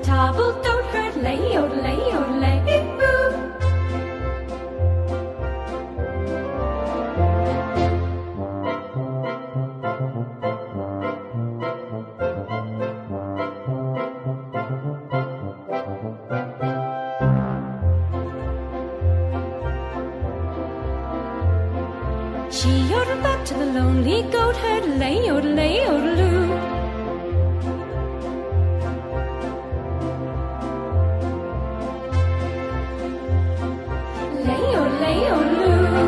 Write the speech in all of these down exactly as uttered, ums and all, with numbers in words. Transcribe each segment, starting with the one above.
toppled goat herd, lay, yodelay, yodelay, hoo. She yodeled back to the lonely goat herd, lay, yodelay, yodeloo. Lay, yodelay, yodeloo.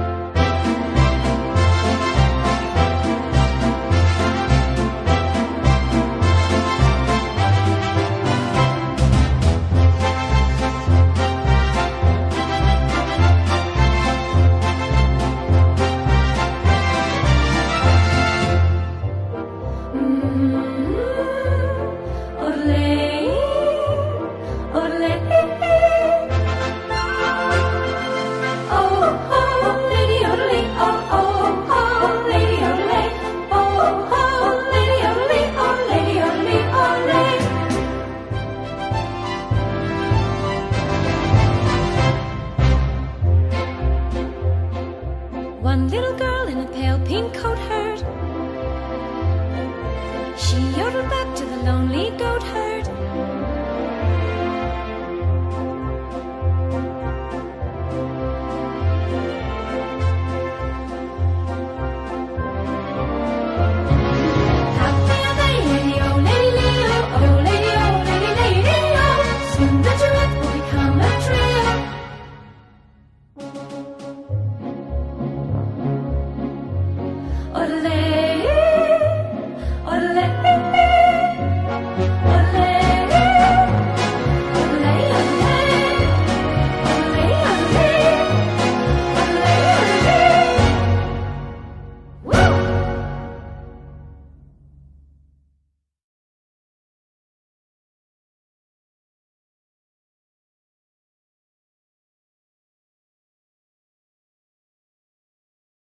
One little girl in a pale pink coat herd, she yodeled back to the lonely goat herd.